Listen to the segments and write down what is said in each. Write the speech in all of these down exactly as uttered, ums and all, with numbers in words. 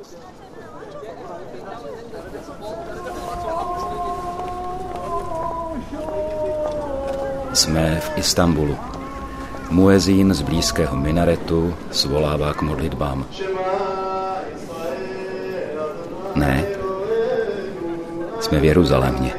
Jsme v Istanbulu. Muezín z blízkého minaretu svolává k modlitbám. Ne, jsme v Jeruzalémě.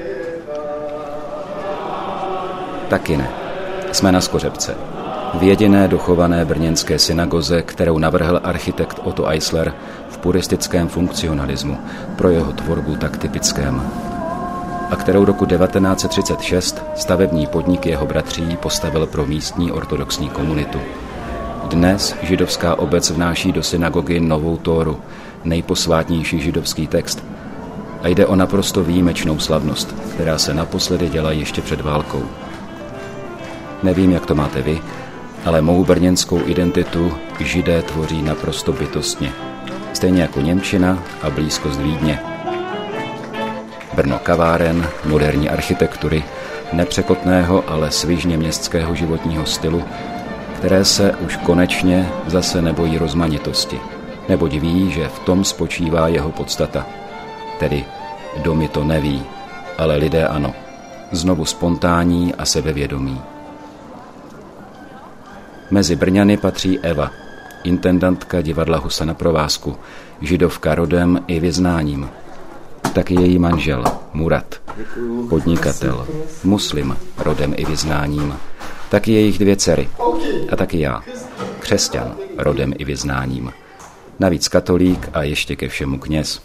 Taky ne. Jsme na Skořepce. V jediné dochované brněnské synagoze, kterou navrhl architekt Otto Eisler v puristickém funkcionalismu, pro jeho tvorbu tak typickém. A kterou roku devatenáct set třicet šest stavební podnik jeho bratří postavil pro místní ortodoxní komunitu. Dnes židovská obec vnáší do synagogy novou Tóru, nejposvátnější židovský text. A jde o naprosto výjimečnou slavnost, která se naposledy děla ještě před válkou. Nevím, jak to máte vy, ale mou brněnskou identitu Židé tvoří naprosto bytostně. Stejně jako němčina a blízkost Vídně. Brno kaváren, moderní architektury, nepřekotného, ale svižně městského životního stylu, které se už konečně zase nebojí rozmanitosti, neboť ví, že v tom spočívá jeho podstata. Tedy domy to neví, ale lidé ano. Znovu spontánní a sebevědomí. Mezi Brňany patří Eva, intendantka divadla Husa na provázku, židovka rodem i vyznáním. Taky její manžel, Murat, podnikatel, muslim, rodem i vyznáním. Taky jejich dvě dcery. A taky já, křesťan, rodem i vyznáním. Navíc katolík a ještě ke všemu kněz.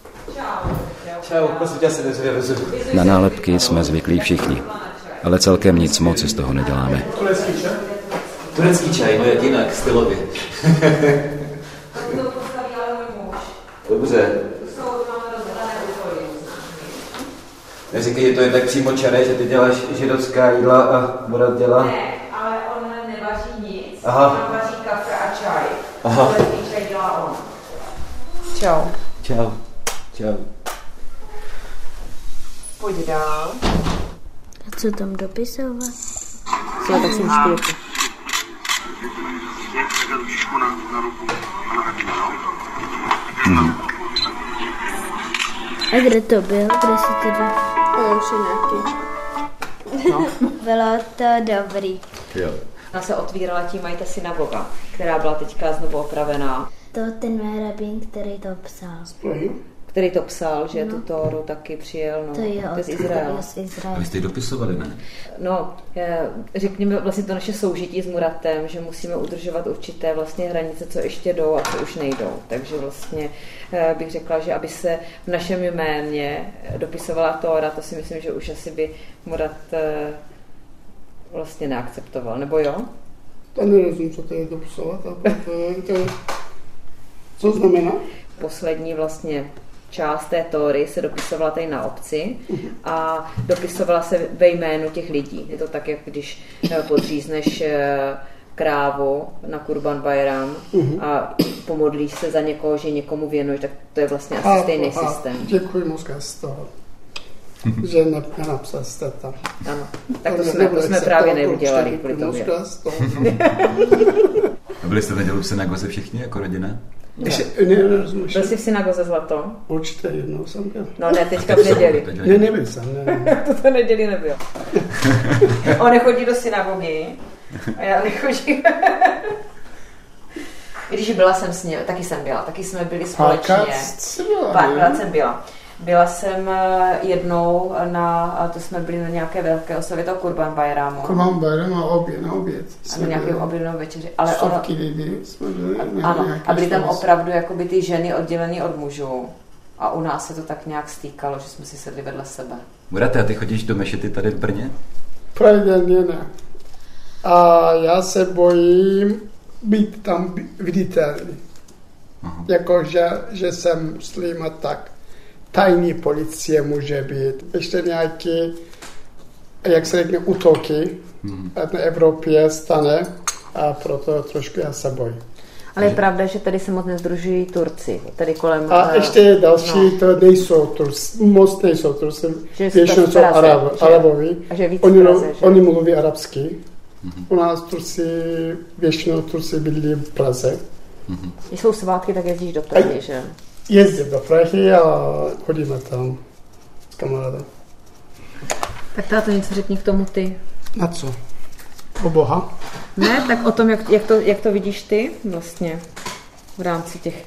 Na nálepky jsme zvyklí všichni, ale celkem nic moc z toho neděláme. Turecký čaj, no jak jinak, stylově. Dobře. Neříkej, že to je tak přímo čaré, že ty děláš židovská jídla a Murat dělá? Ne, ale on nevaří nic. Aha. On vaří kafe a čaj. Aha. Turecký čaj dělá on. Čau. Čau. Čau. Pojď dál. A co tam dopisovat? Co, tak jsem špěchu. Hmm. A kde to byl? Kde jsi tedy? On už nějaký. No. Bylo to dobrý. Jo. Ona se otvírala tím majte synagoga, která byla teďka znovu opravená. To ten mé rabín, který to psal. Který to psal, že no. tu Tóru taky přijel, no. To je, to je z Izraela. z Izraela. A vy jste ji dopisovali, ne? No, řekněme vlastně to naše soužití s Muratem, že musíme udržovat určité vlastně hranice, co ještě jdou a co už nejdou. Takže vlastně bych řekla, že aby se v našem jméně dopisovala Tóra, to si myslím, že už asi by Murat vlastně neakceptoval, nebo jo? To nerozumím, co to je dopisovat, a to je, to je, co znamená? Poslední vlastně část té Tóry se dopisovala tady na obci a dopisovala se ve jménu těch lidí. Je to tak, jak když podřízneš krávu na Kurban Bajram a pomodlíš se za někoho, že někomu věnuješ, tak to je vlastně asi stejný a, systém. Děkuji moc z toho, že nenapsal jste tam. Ano, tak to jsme, to jsme právě neudělali kvůli tomu. A byli jste v neděli v synagoze všichni jako rodina? Ještě, ne, nerozumím. Byl jsi v synagoze Zlato? Určitě jednou jsem byl. No ne, teďka v neděli. Ne, nebyl jsem, ne, ne. Toto neděli nebyl. On nechodí do synagogy a já nechodím. Když byla jsem s ním, taky jsem byla, taky jsme byli společně. Párkrát jsem byla. Byla jsem jednou na, a to jsme byli na nějaké velké oslavě toho Kurban Bajramu. Kurban Bajram a oběd, na oběd. A na nějakém obědnou večeři. Ale stovky lidí jsme byli. Ano, a byly tam opravdu jakoby ty ženy oddělené od mužů. A u nás se to tak nějak stýkalo, že jsme si sedli vedle sebe. Murate, a ty chodíš do mešity tady v Brně? Pravidelně ne. A já se bojím být tam viditelný. Aha. Jako, že, že jsem muslim a tak. Tajní policie může být. Ještě nějaké, jak se řekne, útoky hmm. na Evropě stane a proto trošku já se bojím. Ale je pravda, že tady se moc nezdružují Turci. Tady kolem... A ještě další, no. To nejsou Turci, moc nejsou Turci. Většinou jsou Arab, Arabovi. Oni, Praze, oni mluví arabsky. Mm-hmm. U nás Turci, většinou Turci bydlí v Praze. Mm-hmm. Když jsou svátky, tak jezdíš do Prahy, že? jezdím do Prahy a chodíme tam s kamarádem. Tak táto, něco řekni k tomu ty. Na co? O Boha? Ne, tak o tom, jak, jak, to, jak to vidíš ty vlastně v rámci těch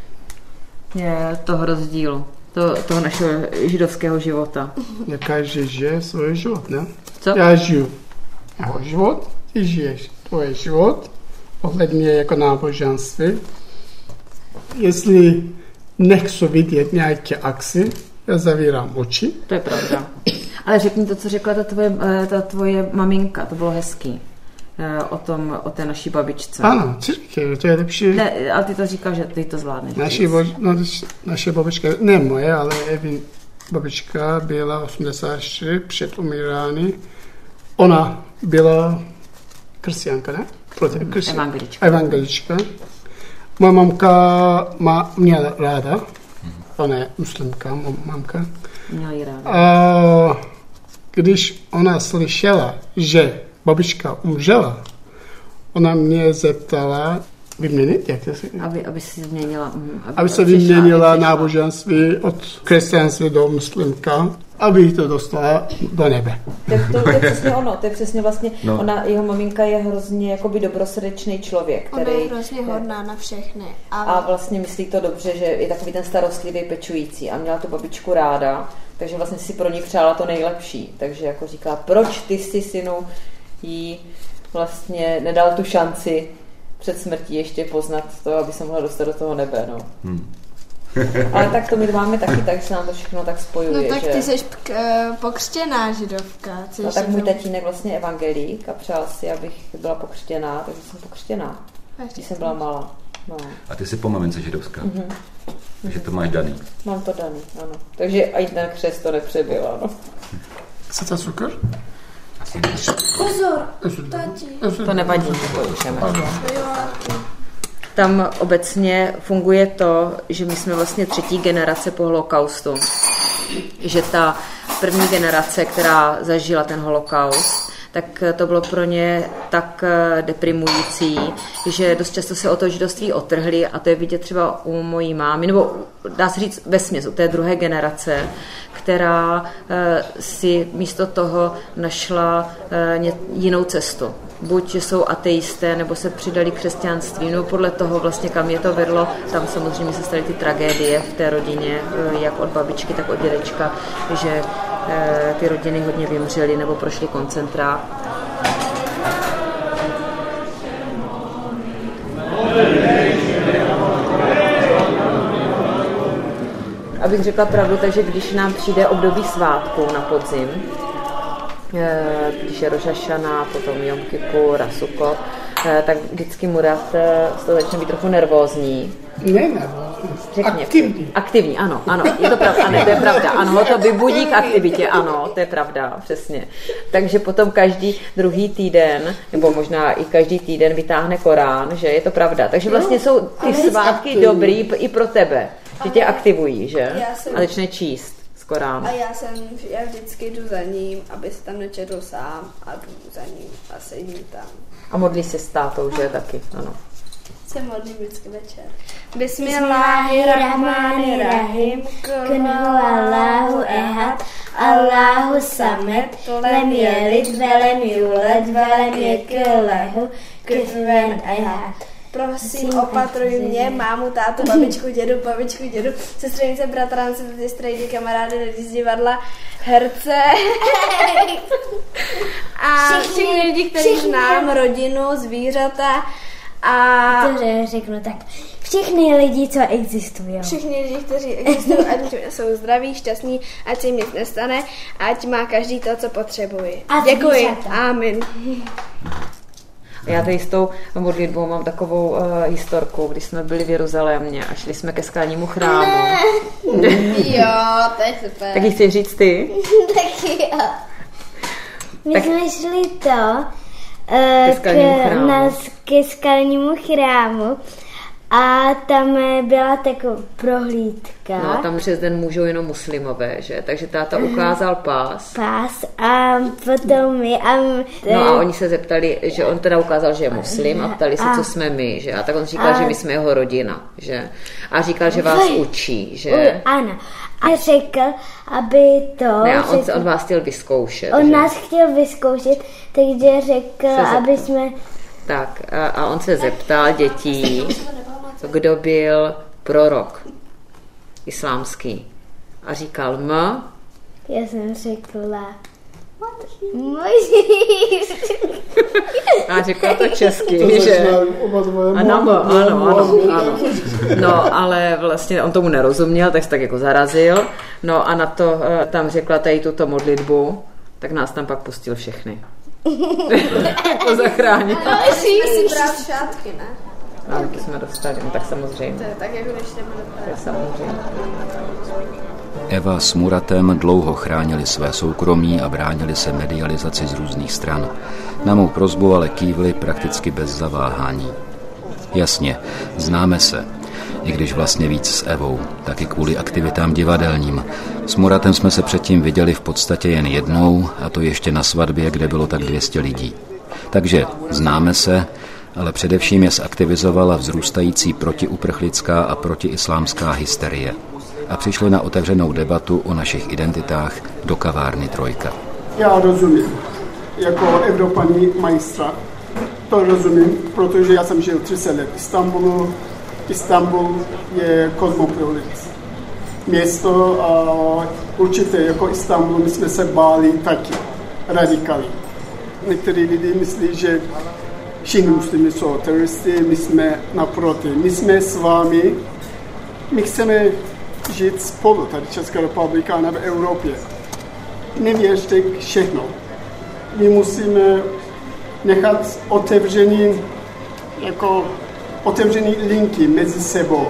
je, toho rozdílu, to, toho našeho židovského života. Já každý žije svůj život, ne? Co? Já žiju jeho život, ty žiješ tvůj život, ohledně jako náboženství. Jestli nechci vidět nějaké akci, já zavírám oči. To je pravda. Ale řekni to, co řekla ta tvoje, ta tvoje maminka, to bylo hezký. O tom, o té naší babičce. Ano, co říkají, to je lepší. Ne, ale ty to říkáš, že ty to zvládneš. Naši, bo, no, naše babička, ne moje, ale Evin babička byla osmdesát čtyři před umírání. Ona byla křesťanka, ne? Křesťan. Evangelička. Evangelička. Moje mamka má, měla ráda. Ona je muslimka, mamka. Měla ji ráda. A když ona slyšela, že babička umřela, ona mě zeptala vyměnit, jak to se aby, aby si změnila... Aby, aby se vyměnila náboženství od křesťanství do muslimka, aby to dostala do nebe. Tak to, to je přesně ono, to je přesně vlastně, no. Ona, jeho maminka je hrozně jakoby dobrosrdečný člověk, který... Ona je hrozně hodná na všechny. A, a vlastně myslí to dobře, že je takový ten starostlivý, pečující a měla tu babičku ráda, takže vlastně si pro ní přála to nejlepší. Takže jako říká, proč ty si, synu, jí vlastně nedal tu šanci před smrtí ještě poznat to, aby se mohla dostat do toho nebe, no. Hmm. Ale tak to my máme taky, tak se nám to všechno tak spojuje, No tak že... ty jsi k- pokřtěná židovka. No tak můj tatínek vlastně evangelík a přál si, abych byla pokřtěná, takže jsem pokřtěná, když jsem byla malá. No. A ty jsi po mamince židovská, Mm-hmm. takže to máš daný. Mám to daný, ano. Takže i ten křest to nepřebyl, ano. Chcete cukr? Pozor, tati. To nevadí, můžeme. Tam obecně funguje to, že my jsme vlastně třetí generace po holokaustu. Že ta první generace, která zažila ten holokaust, tak to bylo pro ně tak deprimující, že dost často se o to židovství otrhli a to je vidět třeba u mojí mámy, nebo dá se říct vesměs u té druhé generace, která si místo toho našla jinou cestu. Buď, že jsou ateisté, nebo se přidali k křesťanství, no podle toho vlastně, kam je to vedlo. Tam samozřejmě se staly ty tragédie v té rodině, jak od babičky, tak od dědečka, že ty rodiny hodně vymřely nebo prošly koncentrát. Abych řekla pravdu, takže když nám přijde období svátků na podzim, když je Roš hašana, potom Jom Kipur a Sukot, tak vždycky Murat z toho začne být trochu nervózní. Ne nervózní, Řekně, aktivní. Aktivní, ano, ano, je to pravda, ano, to je pravda, ano, to vybudí k aktivitě, ano, to je pravda, přesně. Takže potom každý druhý týden, nebo možná i každý týden vytáhne Korán, že je to pravda. Takže vlastně jsou ty svátky dobrý i pro tebe, že tě aktivují, že? A začne číst. Korán. A já jsem, já vždycky jdu za ním, aby se tam nečetl sám a jdu za ním a sedím tam. A modlí se s tátou, že taky, ano. Se modlím vždycky večer. Bismillahirrahmanirrahim. Kul Allahu ehad, Allahu samed, lem jelid, velem julad, velem yakul lahu kufuwan ahad. Prosím, opatruj mě, mámu, tátu, babičku, dědu, babičku, dědu, sestřenice, bratrance, ty strejdy, kamarády, lidi z divadla, herce a všichni lidi, kteří znám, rodinu, zvířata a... To řeknu tak. Všechny lidi, co existují. Všichni lidi, kteří existují, ať jsou zdraví, šťastní, ať se jim nic nestane, ať má každý to, co potřebuje. A děkuji. zvířata. Amen. Já tady s tou modlitbou mám takovou uh, historku, když jsme byli v Jeruzalémě a šli jsme ke skalnímu chrámu. Jo, to je super. Tak ji chceš říct ty? Taky jo. My Tak- jsme šli to Ke uh, skalnímu k, chrámu. na, ke skalnímu chrámu A tam byla taková prohlídka. No, tam přes den můžou jenom muslimové, že? Takže táta ukázal pás. Pás a potom my. A... No a oni se zeptali, že on teda ukázal, že je muslim a ptali se, co jsme my, že? A tak on říkal, a... že my jsme jeho rodina, že? A říkal, že vás učí, že? Ano. A řekl, aby to... Ne, on, řekl, on vás chtěl vyzkoušet. On že? nás chtěl vyzkoušet, takže řekl, aby jsme... Tak a, a on se zeptal dětí, kdo byl prorok islámský. A říkal M. Já jsem řekla Mojžíš. A řekla to česky, to že? Ano, ano, ano, ano. No, ale vlastně on tomu nerozuměl, tak se tak jako zarazil. No a na to tam řekla tady tuto modlitbu, tak nás tam pak pustil všechny. To zachránil. Ale jsme si brát šátky, ne? No, to jsme dostali, no, tak samozřejmě. To je tak, jako když jdeme do To je samozřejmě. Eva s Muratem dlouho chránili své soukromí a bránili se medializaci z různých stran. Na mou prosbu ale kývli prakticky bez zaváhání. Jasně, známe se. I když vlastně víc s Evou, taky kvůli aktivitám divadelním. S Muratem jsme se předtím viděli v podstatě jen jednou, a to ještě na svatbě, kde bylo tak dvě stě lidí. Takže známe se, ale především je zaktivizovala vzrůstající protiuprchlická a protiislámská hysterie. A přišli na otevřenou debatu o našich identitách do kavárny Trojka. Já rozumím, jako Evropaní majstra, to rozumím, protože já jsem žil třicet let v Istanbulu. Istanbul je kosmopolit. Město a určitě jako Istanbul my jsme se báli taky, radikálně. Někteří lidi myslí, že všichni muslimy jsou teroristy, my jsme naproti. My jsme s vámi, my chceme žít spolu, tady Česká republika a v Evropě. Nevěřte všechno. My musíme nechat otevřený, jako otevřený linky mezi sebou.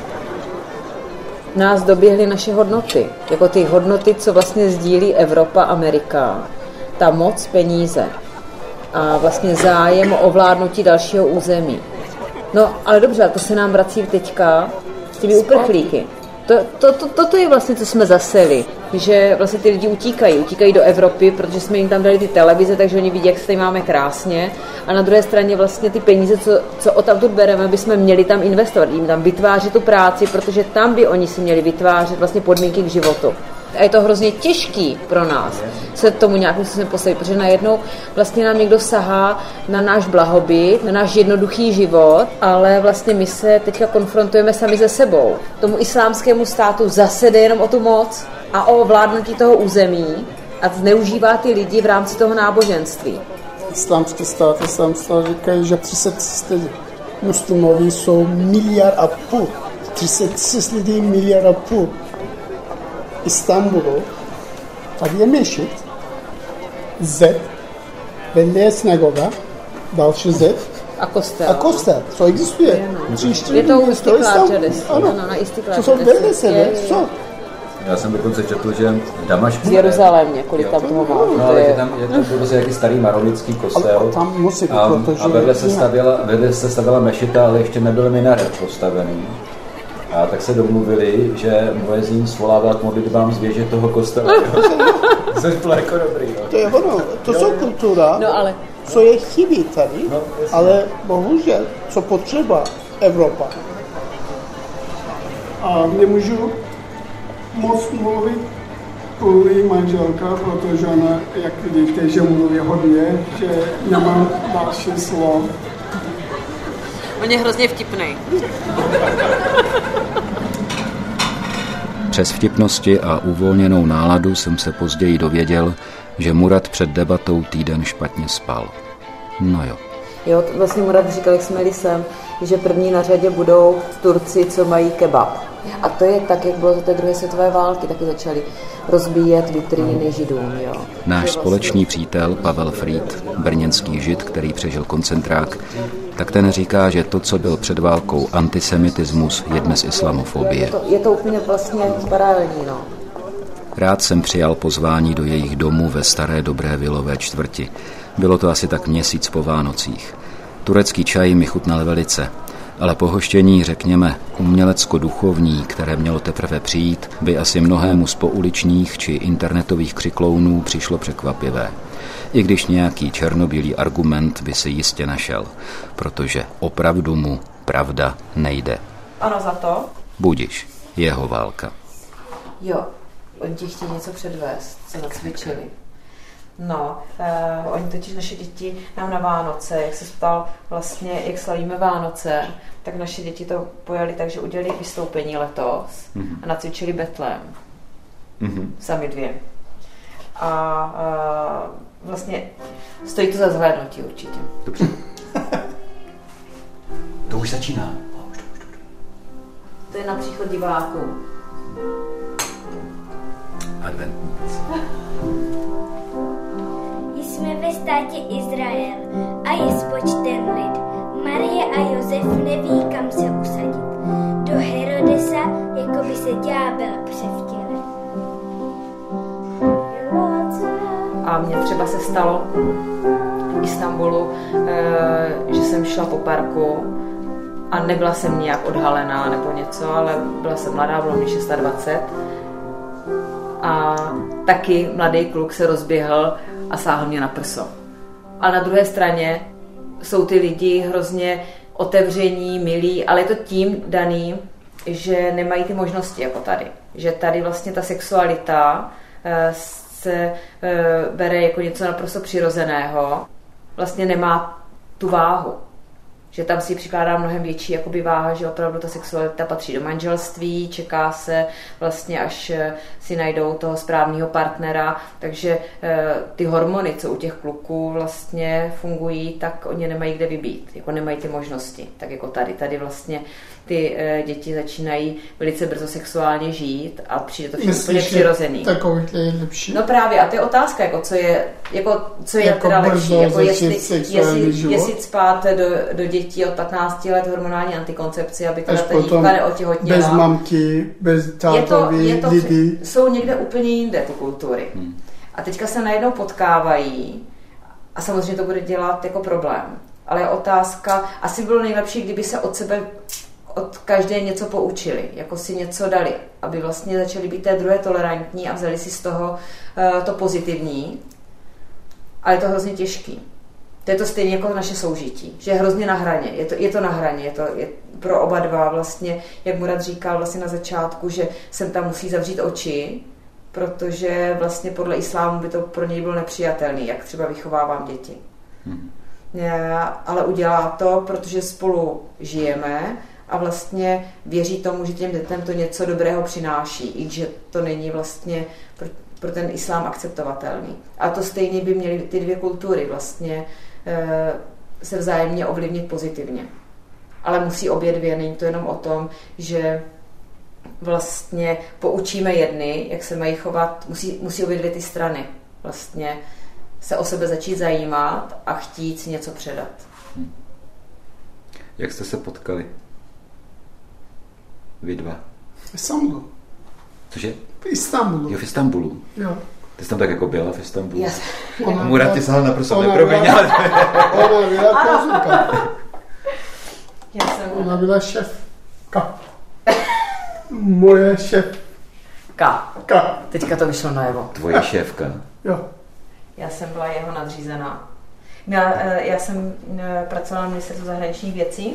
Nás doběhly naše hodnoty, jako ty hodnoty, co vlastně sdílí Evropa, Amerika. Ta moc, peníze a vlastně zájem o ovládnutí dalšího území. No, ale dobře, to se nám vrací teďka s těmi uprchlíky. To, to, to, toto je vlastně, co jsme zaseli, že vlastně ty lidi utíkají, utíkají do Evropy, protože jsme jim tam dali ty televize, takže oni vidí, jak se tady máme krásně, a na druhé straně vlastně ty peníze, co, co odtamtud bereme, bychom měli tam investovat, jim tam vytvářet tu práci, protože tam by oni si měli vytvářet vlastně podmínky k životu. A je to hrozně těžký pro nás se tomu nějakým způsobem postavit, protože najednou vlastně nám někdo sahá na náš blahobyt, na náš jednoduchý život, ale vlastně my se teďka konfrontujeme sami se sebou. Tomu islámskému státu zase jde jenom o tu moc a o vládnutí toho území a zneužívá ty lidi v rámci toho náboženství. Islámský stát, islámský stát říkají, že třicet lidí muslimový jsou miliard a půl. třicet tisíc lidí miliard a půl. Istanbulu, tak je měšit, Z, vedle je synagoga, další Z a kostel. A kostel, co existuje. Je, je to u Istiklal Čedes. Ano, no, na Istiklal co jsou vedle sebe, co? Já jsem dokonce četl, že v Damašku... V Jeruzalémě, kolik tam toho má. No, ale je tam, je tam prostě jaký starý maronický kostel. Ale tam musí být, a, protože... A vedle se stavěla, vedle se stavěla mešita, ale ještě nebyl minaret postavený. A tak se domluvili, že muezín svolává k modlitbám z věže toho kostela. Což bylo jako dobrý. No. To je ono, to jsou kultura, no, ale... co je chybí tady, no, ale bohužel, co potřeba Evropa. A nemůžu moc mluvit kvůli manželka, protože ona, jak vidíte, že mluví hodně, že nemám další slov. On je hrozně vtipnej. Přes vtipnosti a uvolněnou náladu jsem se později dověděl, že Murat před debatou týden špatně spal. No jo. Jo, vlastně Murat říkal, jak jsme jeli sem, že první na řadě budou Turci, co mají kebab. A to je tak, jak bylo za té druhé světové války, taky začali rozbíjet vitríny Židům. Jo. Náš společný přítel Pavel Frýd, brněnský Žid, který přežil koncentrák, tak ten říká, že to, co byl před válkou antisemitismus, je dnes islamofobie. Je to, je to úplně vlastně paralelní, no. Rád jsem přijal pozvání do jejich domu ve staré dobré vilové čtvrti. Bylo to asi tak měsíc po Vánocích. Turecký čaj mi chutnal velice. ale pohoštění, řekněme, umělecko-duchovní, které mělo teprve přijít, by asi mnohému z pouličních či internetových křiklounů přišlo překvapivé. I když nějaký černobílý argument by si jistě našel, protože opravdu mu pravda nejde. Ano, za to? Budiš, jeho válka. Jo, oni ti chtějí něco předvést, co zacvičili. No, eh, oni totiž naše děti nám na Vánoce, jak se ptal vlastně, jak slavíme Vánoce, tak naše děti to pojali tak, že udělali vystoupení letos mm-hmm. a nacvičili Betlém. Mm-hmm. Sami dvě. A eh, vlastně stojí to za zhlédnutí určitě. Dobře. To už začíná. To je na příchod diváků. Adventní. Jsme ve státě Izrael a je spočten lid. Marie a Josef neví, kam se usadit. Do Herodesa, jako by se ďábel převtělil. A mně třeba se stalo v Istanbulu, že jsem šla po parku a nebyla jsem nějak odhalená nebo něco, ale byla jsem mladá, bylo mi dvacet šest. A taky mladý kluk se rozběhl a sáhl mě na prso. A na druhé straně jsou ty lidi hrozně otevření, milí, ale je to tím daný, že nemají ty možnosti jako tady. Že tady vlastně ta sexualita se bere jako něco naprosto přirozeného. Vlastně nemá tu váhu. Že tam si přikládá mnohem větší jakoby váha, že opravdu ta sexualita patří do manželství, čeká se vlastně, až si najdou toho správného partnera, takže e, ty hormony, co u těch kluků vlastně fungují, tak oni nemají kde vybít, jako nemají ty možnosti, tak jako tady. Tady vlastně ty e, děti začínají velice brzo sexuálně žít a přijde to všechno úplně přirozený. Takový je lepší. No právě, a to je otázka, jako co je, jako, co je jako teda lepší, jako jestli, jestli, jestli spát do, do dětí od patnácti let hormonální antikoncepci, aby teda ta dívka neotěhotněla. Bez mamky, bez tátovi, lidi. Jsou někde úplně jinde ty kultury. Hmm. A teďka se najednou potkávají a samozřejmě to bude dělat jako problém. Ale je otázka, asi bylo nejlepší, kdyby se od sebe od každé něco poučili, jako si něco dali, aby vlastně začali být té druhé tolerantní a vzali si z toho uh, to pozitivní. Ale je to hrozně těžký. To je to stejně jako naše soužití, že je hrozně na hraně, je to, je to na hraně, je to je pro oba dva vlastně, jak Murad říkal vlastně na začátku, že sem tam musí zavřít oči, protože vlastně podle islámu by to pro něj bylo nepřijatelný, jak třeba vychovávám děti. Hmm. Ale udělá to, protože spolu žijeme a vlastně věří tomu, že těm dětem to něco dobrého přináší, i že to není vlastně pro, pro ten islám akceptovatelný. A to stejně by měly ty dvě kultury vlastně e, se vzájemně ovlivnit pozitivně. Ale musí obě dvě, není to jenom o tom, že vlastně poučíme jedny, jak se mají chovat, musí, musí obě dvě ty strany vlastně se o sebe začít zajímat a chtít si něco předat. Hmm. Jak jste se potkali? Vy dva? V Istanbulu. Cože? V Istanbulu. Jo, v Istanbulu. Jo. Ty jsi tam tak jako byla v Istanbulu? Yes. Murad ti sahal na prso, nepromiň, ale... Ona byla kouzelka. Já jsem... Ona byla šéfka. Moje šéfka. Ka. Teďka to vyšlo najevo. Tvoje šéfka? Jo. Já jsem byla jeho nadřízená. Já, já jsem pracovala na ministerstvu zahraničních věcí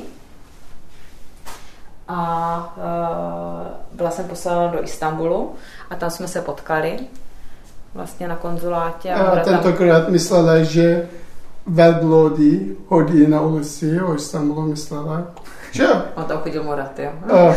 a byla jsem poslána do Istanbulu a tam jsme se potkali vlastně na konzulátě. A, a tentokrát tam... myslela, že velblody chodí na ulici, o Istanbulu myslela. Že? On tam chodil Murad, jo. A.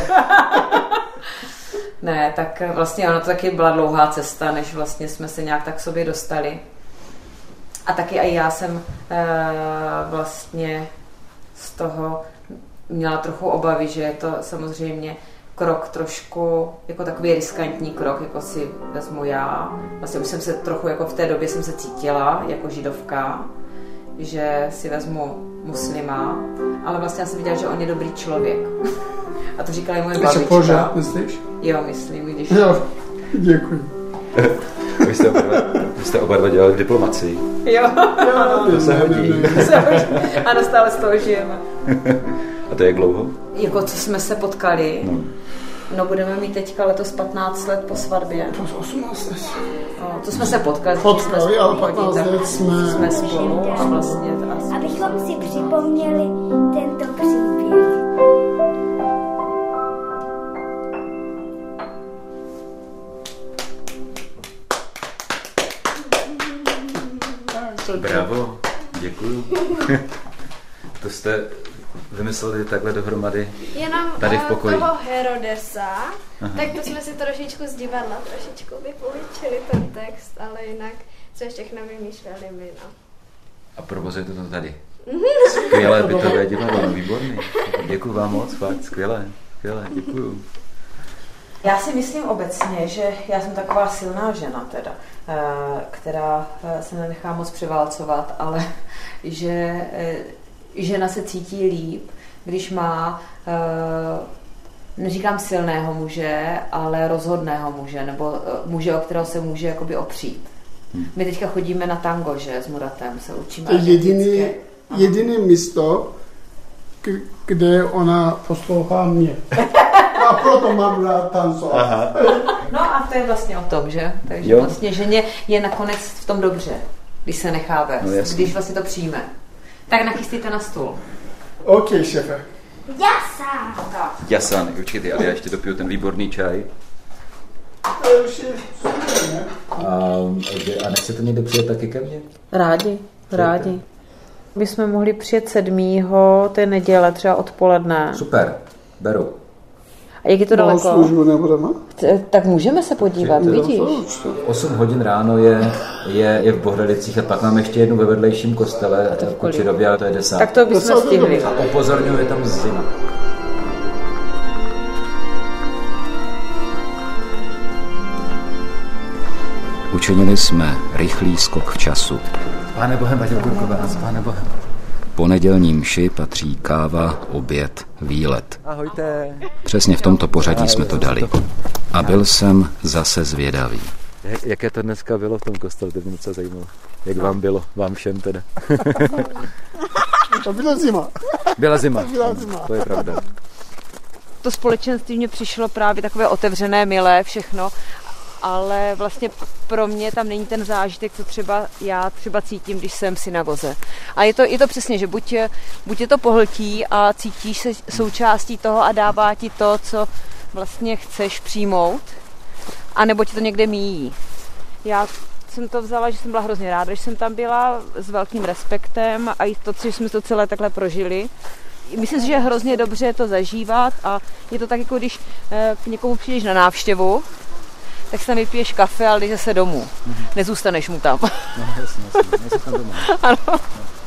Ne, tak vlastně ono to taky byla dlouhá cesta, než vlastně jsme se nějak tak sobě dostali. A taky i já jsem e, vlastně z toho měla trochu obavy, že je to samozřejmě krok trošku, jako takový riskantní krok, jako si vezmu já. Vlastně už jsem se trochu, jako v té době jsem se cítila jako židovka, že si vezmu muslima, ale vlastně já jsem viděla, že on je dobrý člověk. A to říkala i moje babička. Pořád myslíš? Jo, myslím, když... Jo, děkuji. Vy jste oba dva, vy jste oba dva dělali v diplomacii. Jo. To se hodí. Ano, stále z toho žijeme. A to je jak dlouho? Jako co jsme se potkali? No. No budeme mít teďka letos patnáct let po svatbě. osmnáct let. No, to jsme se potkali. Potkali, jsme ale chodili, patnáct tak let jsme... jsme spolu a vlastně... To Abychom si připomněli tento příběh. Bravo, děkuju. To jste vymysleli takhle dohromady Jenom tady v eh, pokoji. toho Herodesa, Aha. tak to jsme si trošičku z divadla trošičku vypůjčili ten text, ale jinak jsme všechno vymýšleli my, no. A provozujete to tady. Skvělé bytové divadlo, výborný. Děkuju vám moc, fakt, skvělé, skvělé, děkuju. Já si myslím obecně, že já jsem taková silná žena teda, která se nenechá moc převálcovat, ale že žena se cítí líp, když má, neříkám silného muže, ale rozhodného muže, nebo muže, o kterého se může jakoby opřít. My teďka chodíme na tango, že, s Muratem se učíme. Jediný, jediné místo, kde ona poslouchá mě. A proto mám rád tancovat. No a to je vlastně o tom, že? Takže jo. Vlastně ženě je nakonec v tom dobře, když se nechá vést, no, když vlastně to přijme. Tak nachystejte na stůl. OK, šefe. Jasa! Jasan, určitě, ale já ještě dopiju ten výborný čaj. To je už je super, ne? A, a nechcete někdo přijet taky ke mně? Rádi, rádi. My jsme mohli přijet sedmýho té neděle, třeba odpoledne. Super, beru. A jak je to daleko? Službu nebudeme? Tak můžeme se podívat, Přijďte. vidíš? osm hodin ráno je, je, je v Bohradicích a pak máme ještě jednu ve vedlejším kostele v Kučirově, ale to je desát. Tak to bychom stihli. A upozorňuji, je tam zima. Učinili jsme rychlý skok v času. Páne Bohem, Vaďo Kurková, páne Bohem. Po nedělní mši patří káva, oběd, výlet. Ahojte. Přesně v tomto pořadí jsme to dali. A byl jsem zase zvědavý. Jaké to dneska bylo v tom kostele, to by mě docela zajímalo. Jak vám bylo, vám všem teda. To byla zima. Byla zima. Byla zima. To je pravda. To společenství mě přišlo právě takové otevřené, milé, všechno, ale vlastně pro mě tam není ten zážitek, co třeba já třeba cítím, když jsem v synagoze. A je to, je to přesně, že buď, buď je to pohltí a cítíš se součástí toho a dává ti to, co vlastně chceš přijmout, anebo ti to někde míjí. Já jsem to vzala, že jsem byla hrozně ráda, že jsem tam byla s velkým respektem a i to, co jsme to celé takhle prožili. Myslím si, že je hrozně dobře to zažívat a je to tak, jako když eh, k někomu přijdeš na návštěvu, tak si tam vypiješ kafe, ale jdeš zase domů. Mm-hmm. Nezůstaneš mu tam. No jasně, jasně, nejsi tam doma. Ano. No.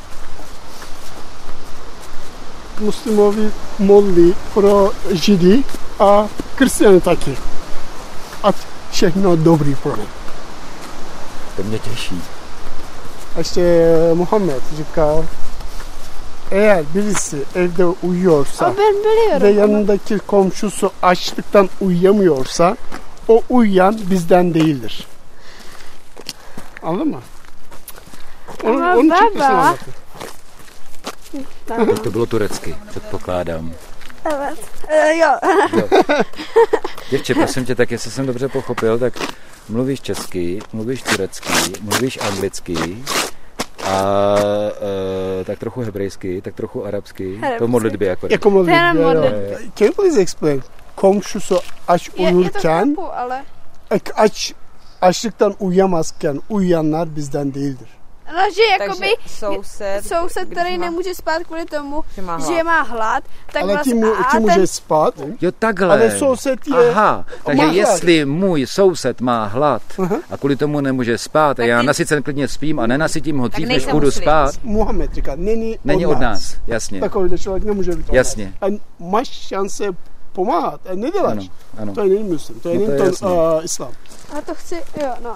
Muslimovi modlí pro Židy a křesťany taky. A všechno dobrý pro ně. To mě těší. A ještě Muhammed říkal, eğer birisi evde uyuyorsa O ben biliyorum. ve yanındaki komşusu açlıktan uyuyamıyorsa o uyuyan bizden değildir. Anladın mı? Onu, Ama onun Türkçesini baba. anlatıyor. Teď to bylo turecky, předpokládám. Evet. Ee, jo. Děvče, prosím tě, tak jestli jsem dobře pochopil, tak mluvíš česky, mluvíš turecky, mluvíš anglicky a e, tak trochu hebrejsky, tak trochu arabsky. Arabsky. To modlitby jako. Jako modlitby. Ten jo, jo. modlitby. Can you please explain? Komşusu aç Je, je to uyurken, chápu, ale... aç, açlıktan uyuyamazken uyuyanlar bizden değildir. No, že jakoby soused, soused, který má, nemůže spát kvůli tomu, že má že hlad, má hlad, tak Ale vlastně... ti, mu, a ti ten- může spát, Jo, takhle. ale soused je... Aha, takže má hlad. jestli můj soused má hlad a kvůli tomu nemůže spát a já ty- nasycen klidně spím a nenasytím ho dřív, než nejsem budu muslim. spát, Muhammed říká, není, není od nás, jasně. Takovýhle člověk nemůže být od Jasně. nás. A máš šance pomáhat a neděláš. Ano, ano. To je není muslim, to je No to není je to, jasný. uh, islám. A to chci, jo, no.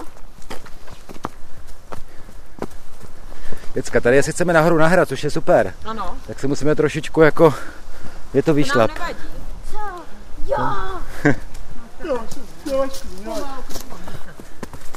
Děcka, tady jestli chceme nahoru na hrad, což je super, ano. tak se musíme trošičku jako, je to výšlap. Nevadí. Jo, jo, jo.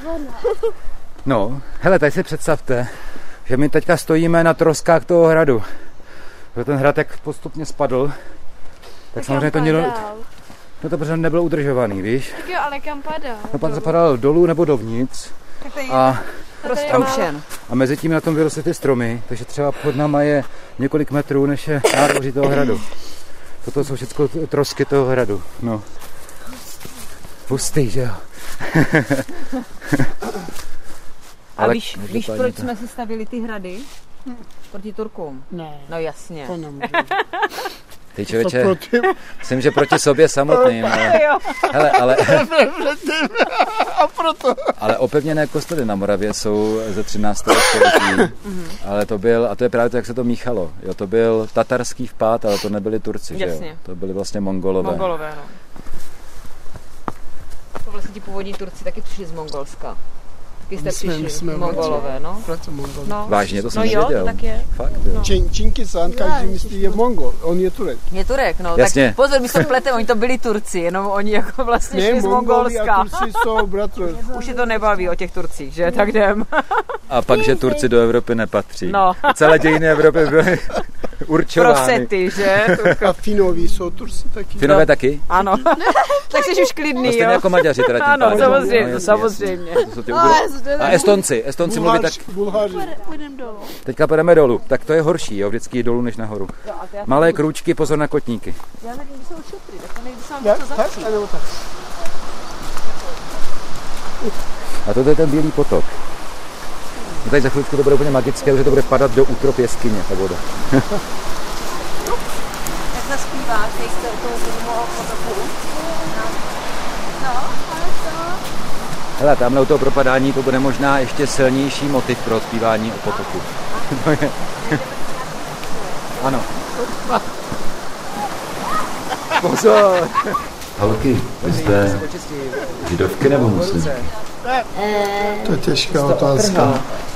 ono. No, hele, tady si představte, že my teďka stojíme na troskách toho hradu. Ten hrad jak postupně spadl, tak, tak samozřejmě to někdo... No to protože nebylo udržovaný, víš? Tak jo, ale kam padal? No pan zapadal dolů nebo dovnitř. A, Roztroušen. a mezi tím na tom vyrostly ty stromy, takže třeba pod náma je několik metrů, než je nádvoří toho hradu. Toto jsou všechno trosky toho hradu. No. Hustý, že jo? A Ale víš, víš proč jsme si stavili ty hrady? Proti Turkům? Ne. No jasně. To nemůžu. Ty člověče, myslím, že proti sobě samotným, ale, hele, ale, A proto. ale opevněné kostely na Moravě jsou ze třináctého století, ale to byl, a to je právě to, jak se to míchalo, jo, to byl tatarský vpád, ale to nebyli Turci, že jo, to byli vlastně Mongolové. Mongolové, no. To vlastně ti původní Turci taky přišli z Mongolska. Taky jste jsme, přišli, jsme Mongolové, no. Mongol. no. Vážně, to jsem no jo, nevěděl. To tak je. Fakt, jo. Čin, Činkisan, každý myslí, je Mongol, on je Turek. Je Turek, no. Jasně. Tak pozor, my se pletem, oni to byli Turci, jenom oni jako vlastně šli z Mongolska. A Turci jsou bratři. Už je to nebaví o těch Turcích, že? Tak jdem. A pak, že Turci do Evropy nepatří. No. Celé dějiny Evropy byly určovány. Prosety, že? A Finoví jsou Turci taky. Finové no. taky? Ano. Tak jsi už klidný, no, jo? jako Maďaři teda tím ano, pádem. samozřejmě, no, jasně, samozřejmě. Jasně. To a Estonci, Estonci mluví tak... Bulháři. Půjdem dolů. Teďka půjdeme dolů, tak to je horší, jo, vždycky dolů než nahoru. Malé krůčky, pozor na kotníky. Já nevím, kde jsou šutry, tak to nejde sám Jak? to Tak, začít. nebo tak? A toto je ten bílý potok. No tady za chvíličku to bude úplně magické, že to bude padat do útrop jeskyně, ta voda. Jak zaspíváš, teď jste u toho zimního potoku? Hele, tamhle u toho propadání to bude možná ještě silnější motiv pro zpívání o potoku. Ano. Pozor! Holky, vy jste židovky nebo muslimky? To je těžká otázka.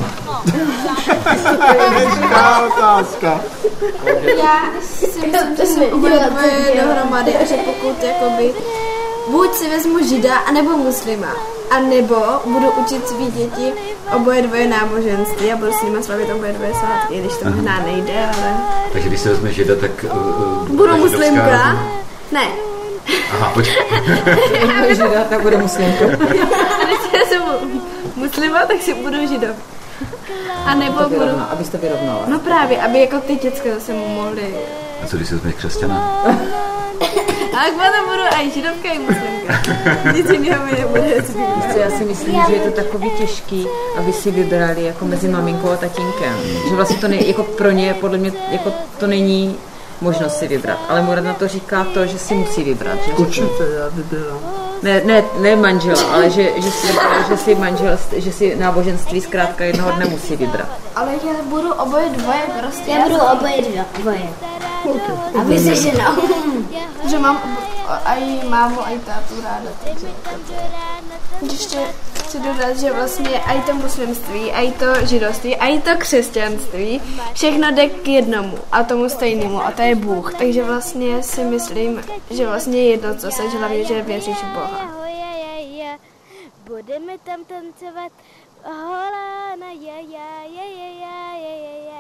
Těžká otázka. Já si myslím, že jsme oba dvoje dohromady a že pokud jakoby buď si vezmu žida, anebo muslima, a nebo budu učit svý děti oboje dvoje náboženství a budu s nimi slavit oboje dvoje svátky, když to možná nejde, ale... Takže když se vezme žida, tak... Uh, budu muslimka? Ne. Aha, počkej. Žida, tak bude muslimka. A když já jsem muslima, tak si budu židov. A nebo to budu... Abys to vyrovnala. No právě, aby jako ty děcka zase mohly... A co když se vezmeš křesťana? Ale potom budu i židovka, i muslimka. Nic jiného mi nebude. Já si myslím, že je to takový těžký, aby si vybrali jako mezi maminkou a tatínkem. Že vlastně to nej, jako pro ně, podle mě, jako to není možnost si vybrat. Ale Murat na to říká to, že si musí vybrat. Že Určitě, já vybírám. Ne, ne, ne manžela, ale že, že, si, že, si manžel, že si náboženství zkrátka jednoho dne musí vybrat. Ale já budu oboje dvoje prostě. Já budu oboje dvoje. A vy jsi žena. Že mám i mámu, i tátu ráda. Takže ještě chci dodat, že vlastně i to muslimství, i to židovství, i to křesťanství, všechno jde k jednomu a tomu stejnému a to je Bůh. Takže vlastně si myslím, že vlastně je jedno, co seš, hlavně, že věříš v Boha. Budeme tam tancovat holá na ja, ja, ja, ja, ja, ja, ja.